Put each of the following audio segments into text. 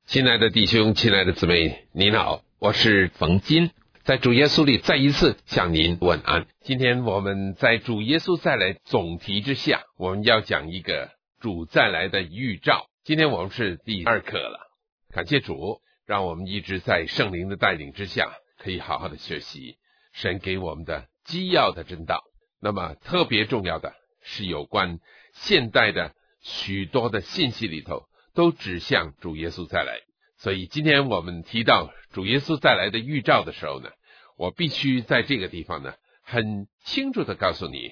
亲爱的弟兄，亲爱的姊妹，您好，我是冯金，在主耶稣里再一次向您问安。今天我们在主耶稣再来总题之下，我们要讲一个主再来的预兆。今天我们是第2课了，感谢主，让我们一直在圣灵的带领之下，可以好好的学习神给我们的基要的真道。那么特别重要的是有关现代的许多的信息里头都指向主耶稣再来。所以今天我们提到主耶稣再来的预兆的时候呢，我必须在这个地方呢很清楚的告诉你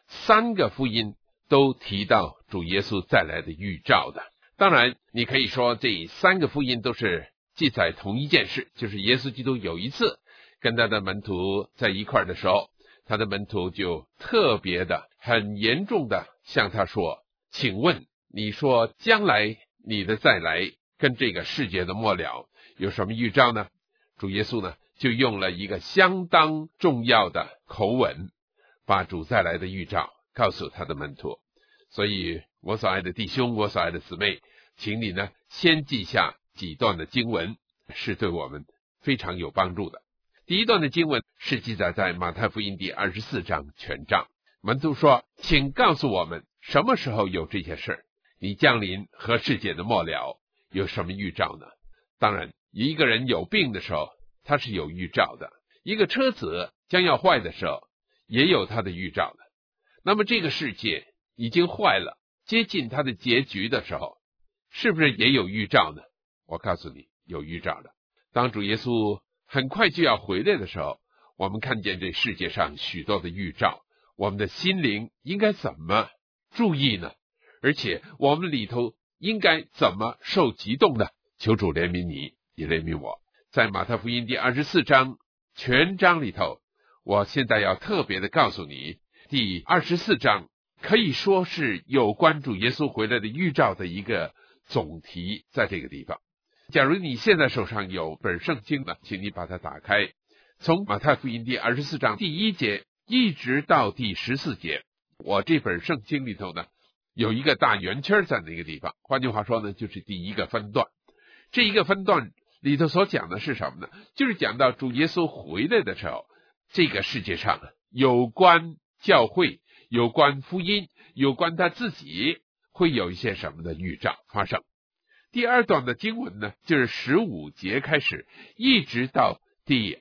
，3个福音都提到主耶稣再来的预兆的。当然你可以说这3个福音都是记载同一件事，就是耶稣基督有一次跟他的门徒在一块的时候，他的门徒就特别的很严重的向他说，请问你说将来你的再来跟这个世界的末了有什么预兆呢？主耶稣呢就用了一个相当重要的口吻，把主再来的预兆告诉他的门徒。所以我所爱的弟兄，我所爱的姊妹，请你呢先记下几段的经文，是对我们非常有帮助的。第一段的经文是记载在马太福音第24章全章。门徒说，请告诉我们什么时候有这些事，你降临和世界的末了有什么预兆呢？当然一个人有病的时候他是有预兆的，一个车子将要坏的时候也有它的预兆的。那么这个世界已经坏了，接近它的结局的时候，是不是也有预兆呢？我告诉你，有预兆的。当主耶稣很快就要回来的时候，我们看见这世界上许多的预兆，我们的心灵应该怎么注意呢？而且我们里头应该怎么受激动呢？求主怜悯你，也怜悯我。在马太福音第24章全章里头，我现在要特别的告诉你，第24章可以说是有关主耶稣回来的预兆的一个总题，在这个地方。假如你现在手上有本圣经呢，请你把它打开，从马太福音第24章第1节一直到第14节。我这本圣经里头呢有一个大圆圈在那个地方，换句话说呢，就是第一个分段。这一个分段里头所讲的是什么呢？就是讲到主耶稣回来的时候，这个世界上有关教会，有关福音，有关他自己会有一些什么的预兆发生。第2段的经文呢，就是15节开始一直到第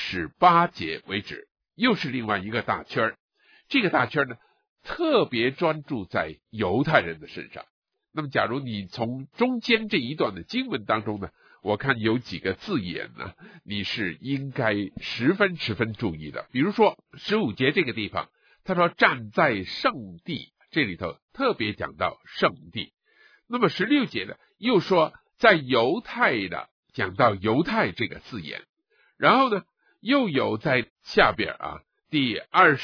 28节为止，又是另外一个大圈。这个大圈呢特别专注在犹太人的身上。那么假如你从中间这一段的经文当中呢，我看有几个字眼呢，你是应该十分注意的。比如说15节这个地方，他说站在圣地，这里头特别讲到圣地。那么16节呢又说在犹太的，讲到犹太这个字眼。然后呢又有在下边第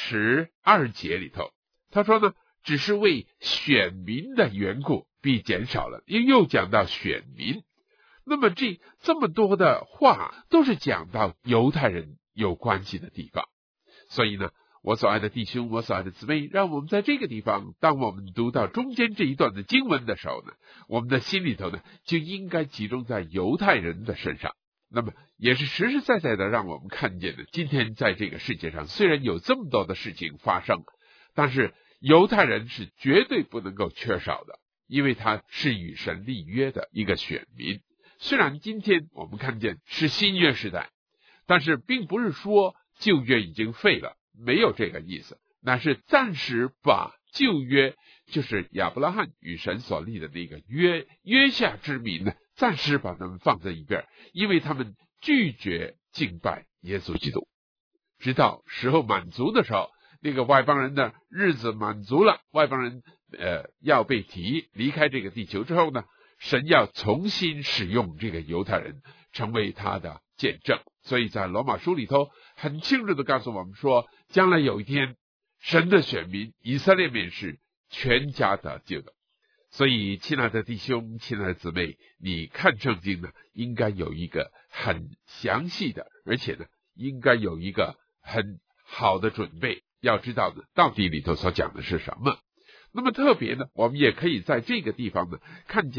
22节里头，他说呢只是为选民的缘故必减少了，又讲到选民。那么这么多的话都是讲到犹太人有关系的地方。所以呢我所爱的弟兄，我所爱的姊妹，让我们在这个地方，当我们读到中间这一段的经文的时候呢，我们的心里头呢就应该集中在犹太人的身上。那么也是实实在在的让我们看见的，今天在这个世界上虽然有这么多的事情发生，但是犹太人是绝对不能够缺少的，因为他是与神立约的一个选民。虽然今天我们看见是新约时代，但是并不是说旧约已经废了，没有这个意思，那是暂时把旧约，就是亚伯拉罕与神所立的那个约下之民呢，暂时把他们放在一边，因为他们拒绝敬拜耶稣基督。直到时候满足的时候，那个外邦人的日子满足了，外邦人要被提离开这个地球之后呢，神要重新使用这个犹太人成为他的见证。所以在罗马书里头很清楚的告诉我们说，将来有一天神的选民以色列民是全家得救的。所以亲爱的弟兄，亲爱的姊妹，你看圣经呢应该有一个很详细的，而且呢应该有一个很好的准备，要知道呢到底里头所讲的是什么。那么特别呢，我们也可以在这个地方呢看见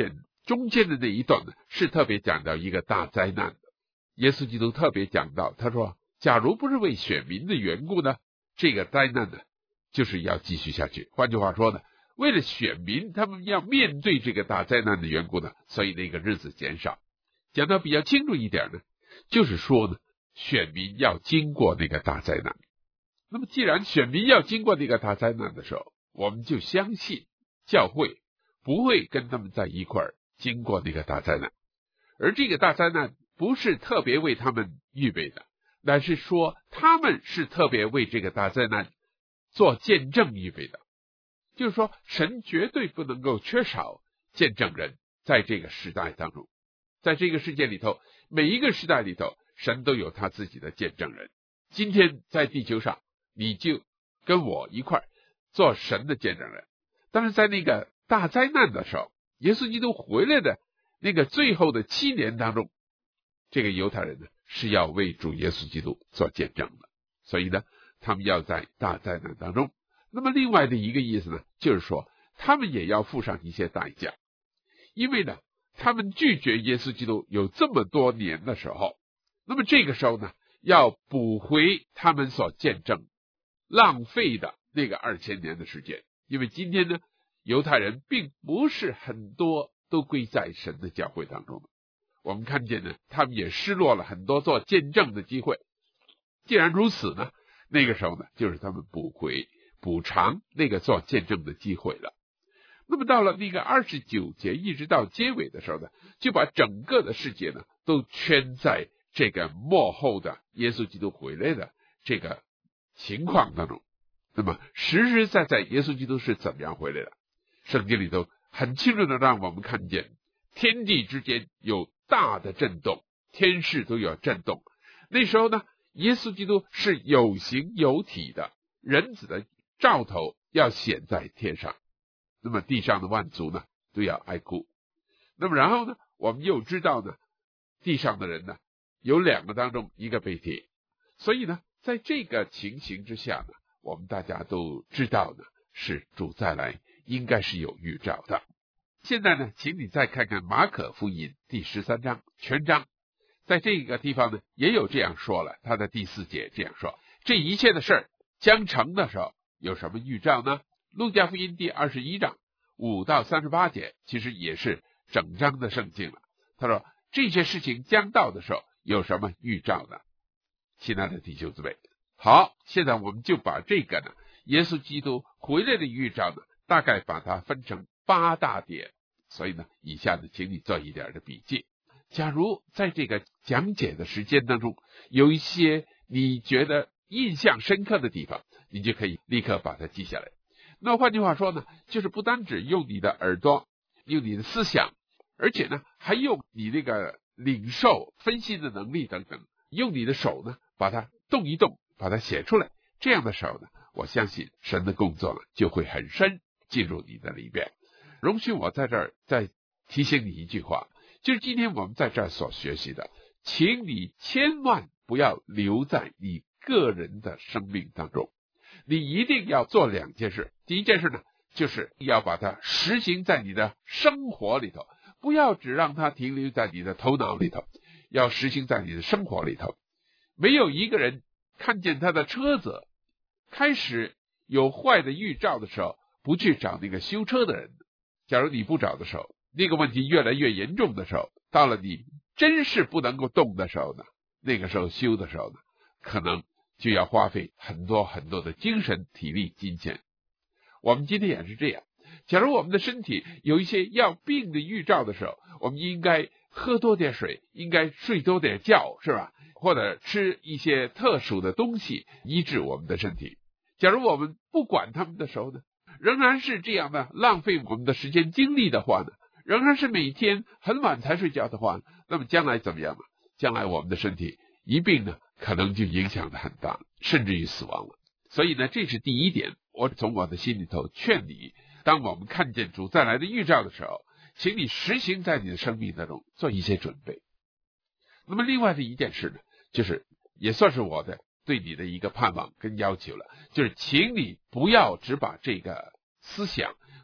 中间的那一段呢，是特别讲到一个大灾难的。耶稣基督特别讲到，他说假如不是为选民的缘故呢，这个灾难呢就是要继续下去。换句话说呢，为了选民他们要面对这个大灾难的缘故呢，所以那个日子减少。讲到比较清楚一点呢，就是说呢，选民要经过那个大灾难。那么既然选民要经过那个大灾难的时候，我们就相信教会不会跟他们在一块儿经过那个大灾难，而这个大灾难不是特别为他们预备的，乃是说他们是特别为这个大灾难做见证预备的。就是说神绝对不能够缺少见证人，在这个时代当中，在这个世界里头，每一个时代里头，神都有他自己的见证人。今天在地球上，你就跟我一块做神的见证人。但是在那个大灾难的时候，耶稣基督回来的那个最后的7年当中，这个犹太人呢是要为主耶稣基督做见证的，所以呢他们要在大灾难当中。那么另外的一个意思呢，就是说他们也要付上一些代价，因为呢他们拒绝耶稣基督有这么多年的时候，那么这个时候呢要补回他们所见证浪费的那个2000年的时间。因为今天呢犹太人并不是很多都归在神的教会当中的，我们看见呢他们也失落了很多做见证的机会。既然如此呢，那个时候呢就是他们补偿那个做见证的机会了。那么到了那个29节一直到结尾的时候呢，就把整个的世界呢都圈在这个末后的耶稣基督回来的这个情况当中。那么实实在在耶稣基督是怎么样回来的，圣经里头很清楚的让我们看见天地之间有大的震动，天势都有震动。那时候呢耶稣基督是有形有体的，人子的兆头要显在天上，那么地上的万族呢都要哀哭。那么然后呢我们又知道呢地上的人呢有2个当中一个被提，所以呢在这个情形之下呢，我们大家都知道呢是主再来应该是有预兆的。现在呢请你再看看马可福音第13章全章，在这个地方呢也有这样说了，他的第4节这样说，这一切的事儿将成的时候有什么预兆呢？路加福音第21章5到38节其实也是整章的圣经了。他说这些事情将到的时候有什么预兆呢？亲爱的弟兄姊妹，好，现在我们就把这个呢耶稣基督回来的预兆呢大概把它分成8大点，所以呢以下呢请你做一点的笔记。假如在这个讲解的时间当中有一些你觉得印象深刻的地方，你就可以立刻把它记下来。那换句话说呢，就是不单只用你的耳朵，用你的思想，而且呢还用你那个领受分析的能力等等，用你的手呢把它动一动，把它写出来。这样的时候呢，我相信神的工作呢就会很深进入你的里边。容许我在这儿再提醒你一句话，就是今天我们在这儿所学习的，请你千万不要留在你个人的生命当中，你一定要做2件事。第一件事呢，就是要把它实行在你的生活里头，不要只让它停留在你的头脑里头，要实行在你的生活里头。没有一个人看见他的车子开始有坏的预兆的时候不去找那个修车的人。假如你不找的时候，那个问题越来越严重的时候，到了你真是不能够动的时候呢，那个时候修的时候呢，可能就要花费很多很多的精神体力金钱。我们今天也是这样，假如我们的身体有一些要病的预兆的时候，我们应该喝多点水，应该睡多点觉，是吧？或者吃一些特殊的东西医治我们的身体。假如我们不管他们的时候呢，仍然是这样的浪费我们的时间精力的话呢，仍然是每天很晚才睡觉的话，那么将来怎么样呢？将来我们的身体一病呢，可能就影响得很大，甚至于死亡了。所以呢，这是第一点，我从我的心里头劝你，当我们看见主再来的预兆的时候，请你实行在你的生命当中做一些准备。那么另外的一件事呢，就是也算是我的对你的一个盼望跟要求了，就是请你不要只把这个思想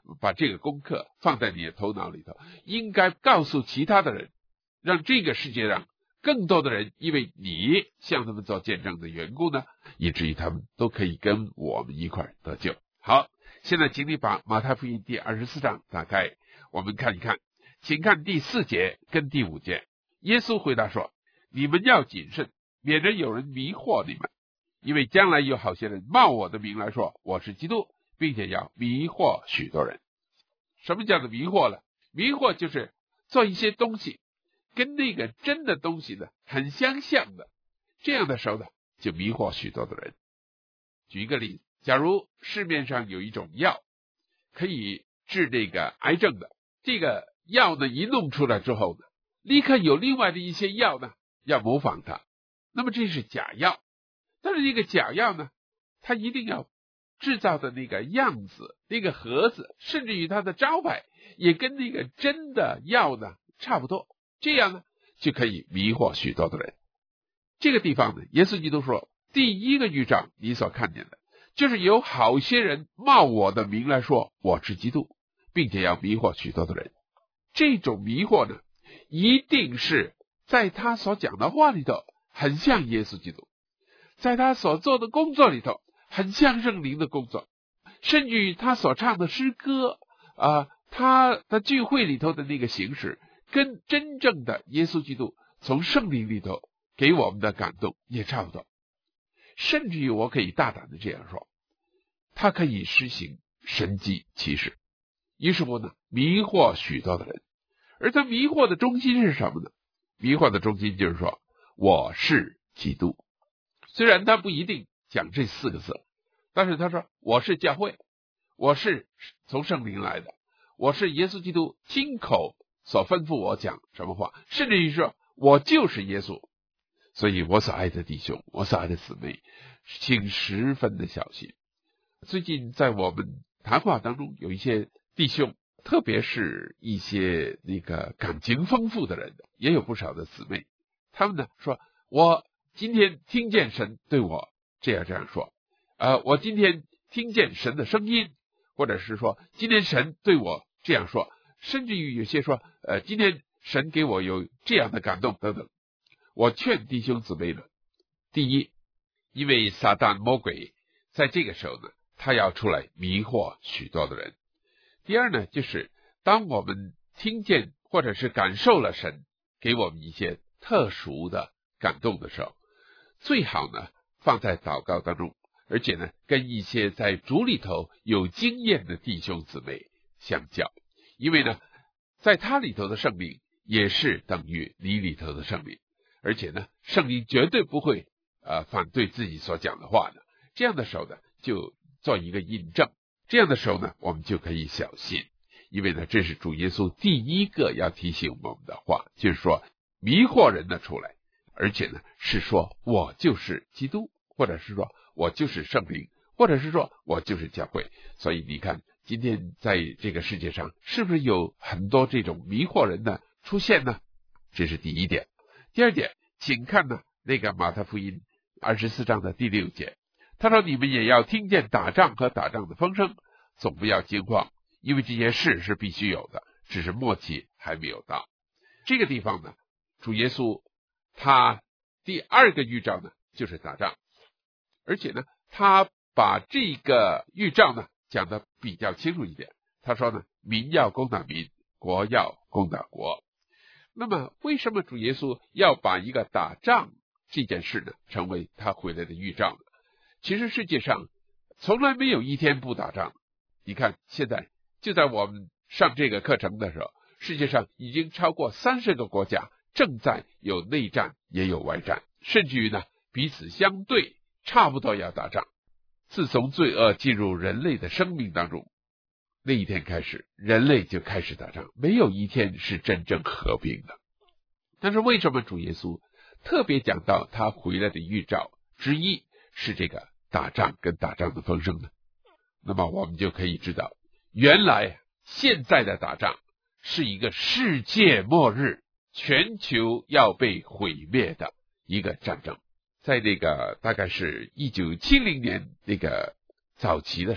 把这个功课放在你的头脑里头，应该告诉其他的人，让这个世界上更多的人因为你向他们做见证的缘故呢，以至于他们都可以跟我们一块得救。好，现在请你把马太福音第24章打开，我们看一看，请看第4节跟第5节。耶稣回答说，你们要谨慎，免得有人迷惑你们，因为将来有好些人冒我的名来说我是基督，并且要迷惑许多人。什么叫做迷惑呢？迷惑就是做一些东西跟那个真的东西呢很相像的，这样的时候呢就迷惑许多的人。举一个例子，假如市面上有一种药可以治这个癌症的，这个药呢一弄出来之后呢，立刻有另外的一些药呢要模仿它，那么这是假药。但是这个假药呢，它一定要制造的那个样子，那个盒子，甚至于它的招牌也跟那个真的药呢差不多，这样呢就可以迷惑许多的人。这个地方呢，耶稣基督说，第一个预兆你所看见的就是有好些人冒我的名来说我是基督，并且要迷惑许多的人。这种迷惑呢，一定是在他所讲的话里头很像耶稣基督，在他所做的工作里头很像圣灵的工作，甚至于他所唱的诗歌他的聚会里头的那个形式，跟真正的耶稣基督从圣灵里头给我们的感动也差不多。甚至于我可以大胆的这样说，他可以施行神迹奇事，于是乎呢迷惑许多的人。而他迷惑的中心是什么呢？迷惑的中心就是说我是基督。虽然他不一定讲这4个字，但是他说我是教会，我是从圣灵来的，我是耶稣基督亲口所吩咐我讲什么话，甚至于说我就是耶稣。所以我所爱的弟兄，我所爱的姊妹，请十分的小心。最近在我们谈话当中，有一些弟兄，特别是一些那个感情丰富的人，也有不少的姊妹，他们呢说，我今天听见神对我这样说，我今天听见神的声音，或者是说今天神对我这样说，甚至于有些说今天神给我有这样的感动等等。我劝弟兄姊妹呢，第一，因为撒旦魔鬼在这个时候呢，他要出来迷惑许多的人。第二呢，就是当我们听见或者是感受了神给我们一些特殊的感动的时候，最好呢放在祷告当中，而且呢跟一些在主里头有经验的弟兄姊妹相交，因为呢在他里头的圣灵也是等于你里头的圣灵，而且呢圣灵绝对不会反对自己所讲的话的。这样的时候呢就做一个印证，这样的时候呢我们就可以小心，因为呢这是主耶稣第一个要提醒我们的话，就是说迷惑人的出来，而且呢是说我就是基督，或者是说我就是圣灵，或者是说我就是教会。所以你看今天在这个世界上是不是有很多这种迷惑人的出现呢？这是第一点。第二点，请看呢那个马太福音24章的第6节，他说你们也要听见打仗和打仗的风声，总不要惊慌，因为这些事是必须有的，只是末期还没有到。这个地方呢，主耶稣他第2个预兆呢就是打仗，而且呢他把这个预兆呢讲得比较清楚一点。他说呢，民要攻打民，国要攻打国。那么为什么主耶稣要把一个打仗这件事呢成为他回来的预兆呢？其实世界上从来没有一天不打仗。你看现在就在我们上这个课程的时候，世界上已经超过30个国家正在有内战也有外战，甚至于呢彼此相对，差不多要打仗。自从罪恶进入人类的生命当中，那一天开始，人类就开始打仗，没有一天是真正和平的。但是为什么主耶稣特别讲到他回来的预兆之一是这个打仗跟打仗的风声呢？那么我们就可以知道，原来现在的打仗是一个世界末日，全球要被毁灭的一个战争。在那个大概是1970年那个早期的时候，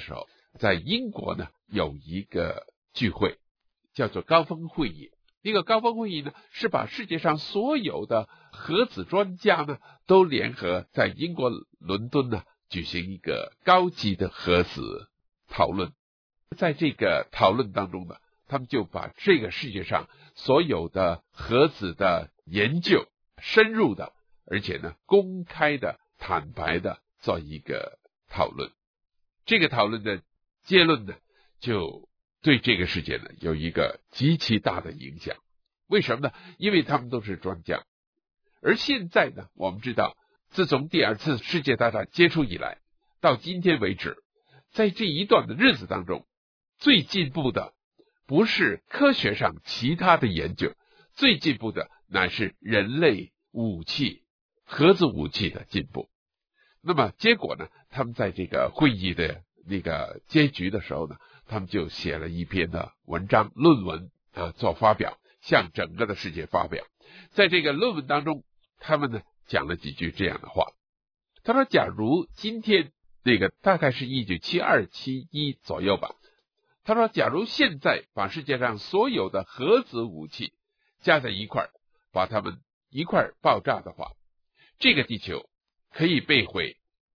在英国呢有一个聚会，叫做高峰会议。那个高峰会议呢，是把世界上所有的核子专家呢都联合在英国伦敦呢举行一个高级的核子讨论。在这个讨论当中呢，他们就把这个世界上所有的核子的研究深入的，而且呢公开的、坦白的做一个讨论。这个讨论的结论呢，就对这个世界呢有一个极其大的影响。为什么呢？因为他们都是专家。而现在呢，我们知道自从第二次世界大战结束以来，到今天为止，在这一段的日子当中，最进步的不是科学上其他的研究，最进步的乃是人类武器、核子武器的进步。那么结果呢，他们在这个会议的那个结局的时候呢，他们就写了一篇的文章论文做发表，向整个的世界发表。在这个论文当中，他们呢讲了几句这样的话。他说，假如今天那个大概是1972、71左右吧，他说假如现在把世界上所有的核子武器加在一块，把它们一块爆炸的话，这个地球可以被毁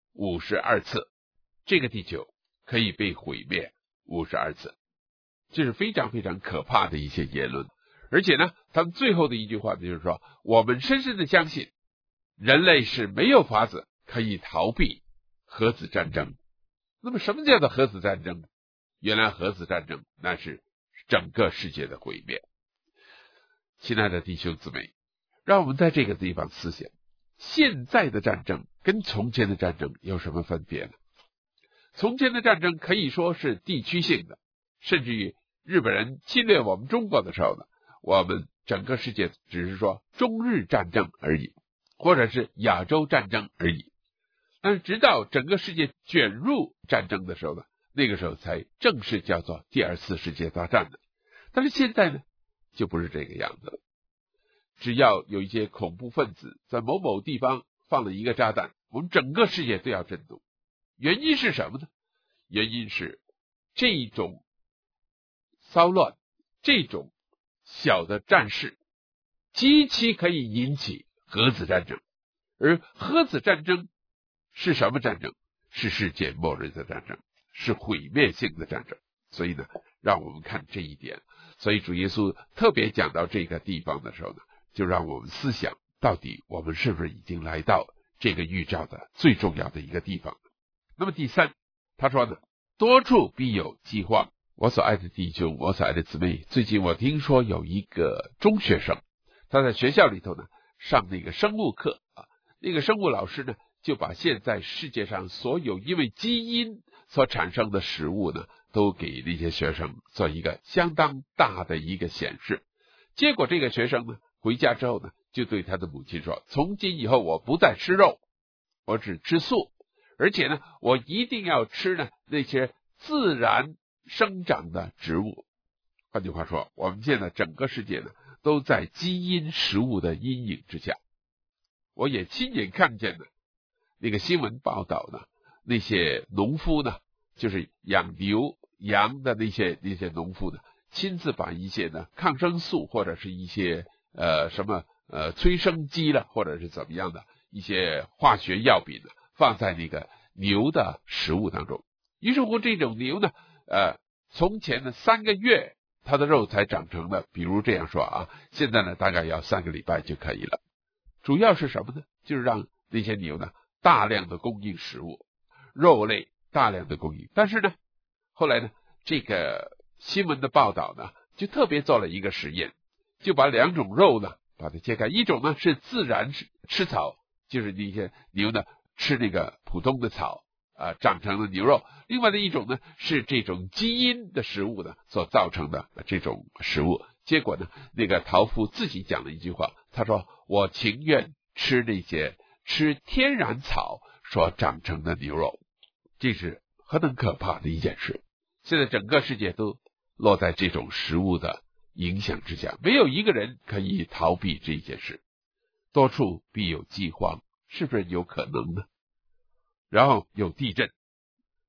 52次，这个地球可以被毁灭52次。这是非常非常可怕的一些言论。而且呢，他们最后的一句话就是说，我们深深的相信人类是没有法子可以逃避核子战争。那么什么叫做核子战争？原来核子战争那是整个世界的毁灭。亲爱的弟兄姊妹，让我们在这个地方思想，现在的战争跟从前的战争有什么分别呢？从前的战争可以说是地区性的，甚至于日本人侵略我们中国的时候呢，我们整个世界只是说中日战争而已，或者是亚洲战争而已。但是直到整个世界卷入战争的时候呢，那个时候才正式叫做第二次世界大战的。但是现在呢，就不是这个样子了。只要有一些恐怖分子在某某地方放了一个炸弹，我们整个世界都要震动。原因是什么呢？原因是这种骚乱，这种小的战事极其可以引起核子战争。而核子战争是什么战争？是世界末日的战争，是毁灭性的战争。所以呢，让我们看这一点。所以主耶稣特别讲到这个地方的时候呢，就让我们思想，到底我们是不是已经来到这个预兆的最重要的一个地方。那么第三，他说呢，多处必有饥荒。我所爱的弟兄，我所爱的姊妹，最近我听说有一个中学生，他在学校里头呢上那个生物课那个生物老师呢就把现在世界上所有因为基因所产生的食物呢都给那些学生做一个相当大的一个显示。结果这个学生呢回家之后呢，就对他的母亲说，从今以后我不再吃肉，我只吃素，而且呢我一定要吃呢那些自然生长的植物。换句话说，我们现在整个世界呢都在基因食物的阴影之下。我也亲眼看见了那个新闻报道呢，那些农夫呢，就是养牛羊的那些农夫呢，亲自把一些呢抗生素或者是一些催生剂了，或者是怎么样的一些化学药品呢，放在那个牛的食物当中。于是乎这种牛呢从前的3个月它的肉才长成了，比如这样说现在呢大概要3个礼拜就可以了。主要是什么呢？就是让那些牛呢大量的供应食物，肉类大量的供应。但是呢后来呢这个新闻的报道呢就特别做了一个实验，就把2种肉呢把它切开，一种呢是自然吃草，就是那些牛呢吃那个普通的草长成的牛肉，另外的一种呢是这种基因的食物呢所造成的这种食物。结果呢那个陶夫自己讲了一句话，他说，我情愿吃那些吃天然草所长成的牛肉。这是何等可怕的一件事。现在整个世界都落在这种食物的影响之下，没有一个人可以逃避这件事。多处必有饥荒，是不是有可能呢？然后有地震，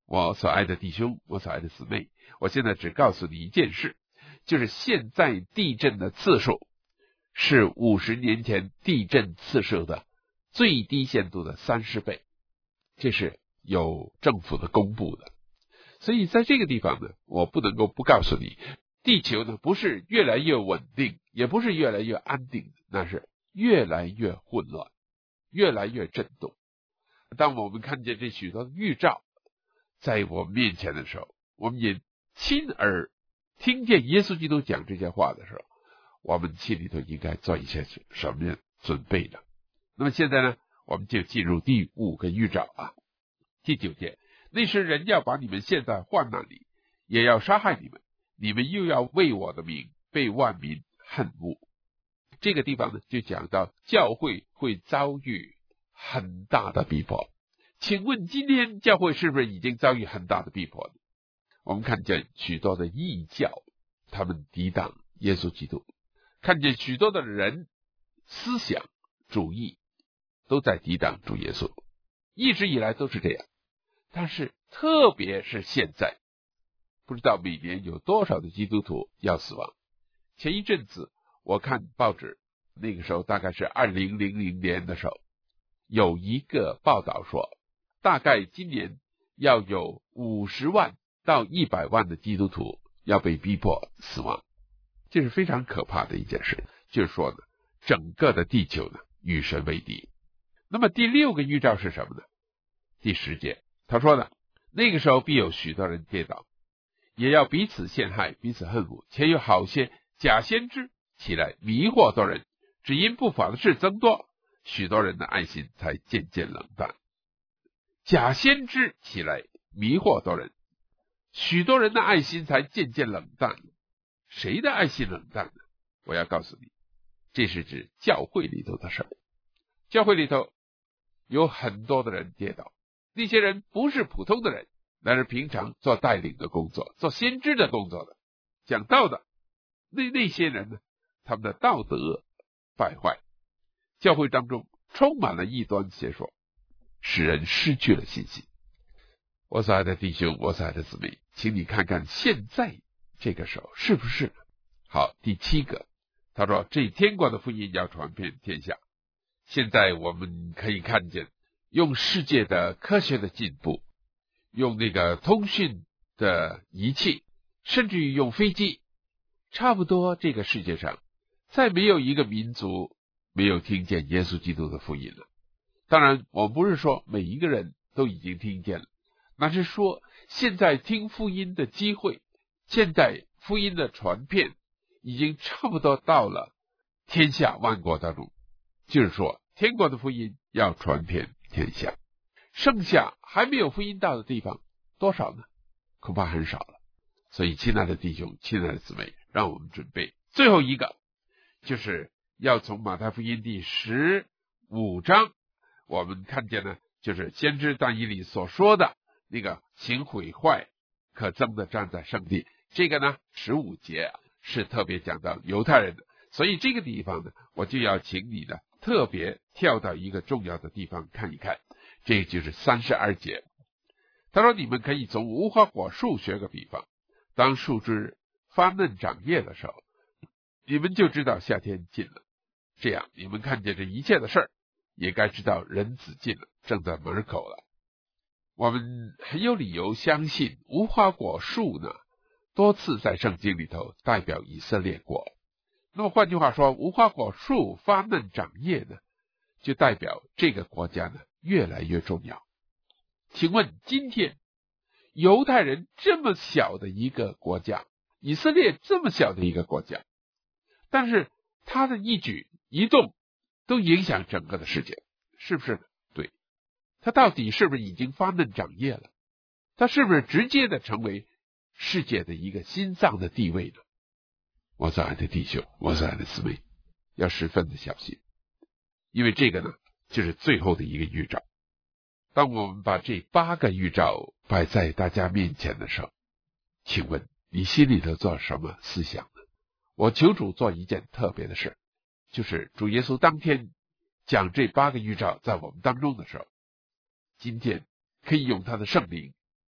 我所爱的弟兄，我所爱的姊妹，我现在只告诉你一件事，就是现在地震的次数是50年前地震次数的最低限度的30倍，这是有政府的公布的。所以在这个地方呢，我不能够不告诉你，地球呢不是越来越稳定，也不是越来越安定，那是越来越混乱，越来越震动。当我们看见这许多的预兆在我们面前的时候，我们也亲耳听见耶稣基督讲这些话的时候，我们心里头应该做一些什么样准备呢？那么现在呢，我们就进入第5个预兆啊。第9节，那时人要把你们陷在患难里，也要杀害你们，你们又要为我的名被万民恨恶。这个地方呢，就讲到教会会遭遇很大的逼迫。请问今天教会是不是已经遭遇很大的逼迫呢？我们看见许多的异教，他们抵挡耶稣基督，看见许多的人思想主义都在抵挡主耶稣，一直以来都是这样。但是特别是现在，不知道每年有多少的基督徒要死亡。前一阵子我看报纸，那个时候大概是2000年的时候，有一个报道说，大概今年要有50万到100万的基督徒要被逼迫死亡，这是非常可怕的一件事。就是说呢，整个的地球呢与神为敌。那么第6个预兆是什么呢？第10节，他说呢，那个时候必有许多人跌倒，也要彼此陷害，彼此恨恶，且有好些假先知起来迷惑多人，只因不法的事增多，许多人的爱心才渐渐冷淡。假先知起来迷惑多人，许多人的爱心才渐渐冷淡。谁的爱心冷淡呢？我要告诉你，这是指教会里头的事。教会里头有很多的人跌倒，那些人不是普通的人，那是平常做带领的工作，做先知的工作的，讲道的。那些人呢，他们的道德败坏，教会当中充满了异端邪说，使人失去了信心。我所爱的弟兄，我所爱的姊妹，请你看看现在这个时候是不是？好，第7个，他说这天国的福音要传遍天下。现在我们可以看见，用世界的科学的进步，用那个通讯的仪器，甚至于用飞机，差不多这个世界上再没有一个民族没有听见耶稣基督的福音了。当然我不是说每一个人都已经听见了，那是说现在听福音的机会，现在福音的传遍已经差不多到了天下万国当中，就是说天国的福音要传遍天下。剩下还没有福音到的地方多少呢？恐怕很少了。所以亲爱的弟兄，亲爱的姊妹，让我们准备最后一个，就是要从马太福音第15章，我们看见呢，就是先知但以理所说的那个行毁坏可憎的站在圣地，这个呢15节是特别讲到犹太人的。所以这个地方呢，我就要请你呢特别跳到一个重要的地方看一看，这就是32节。他说你们可以从无花果树学个比方，当树枝发嫩长叶的时候，你们就知道夏天近了。这样你们看见这一切的事儿，也该知道人子近了，正在门口了。我们很有理由相信无花果树呢，多次在圣经里头代表以色列国。那么换句话说，无花果树发嫩长叶呢，就代表这个国家呢越来越重要。请问今天犹太人这么小的一个国家，以色列这么小的一个国家，但是他的一举一动都影响整个的世界，是不是？对，他到底是不是已经发嫩长叶了？他是不是直接的成为世界的一个心脏的地位呢？我所爱的弟兄，我所爱的姊妹，要十分的小心，因为这个呢就是最后的一个预兆。当我们把这8个预兆摆在大家面前的时候，请问你心里头做什么思想呢？我求主做一件特别的事，就是主耶稣当天讲这8个预兆在我们当中的时候，今天可以用他的圣灵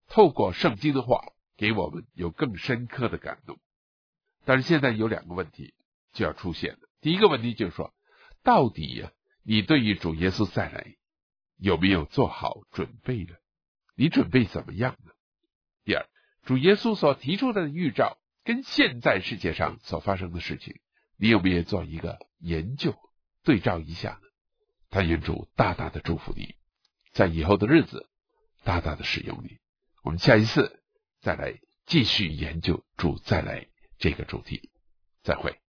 透过圣经的话给我们有更深刻的感动。但是现在有2个问题就要出现了。第一个问题就是说，到底你对于主耶稣再来有没有做好准备呢？你准备怎么样呢？第二，主耶稣所提出的预兆跟现在世界上所发生的事情，你有没有做一个研究对照一下呢？但愿主大大的祝福你，在以后的日子大大的使用你。我们下一次再来继续研究主再来这个主题。再会。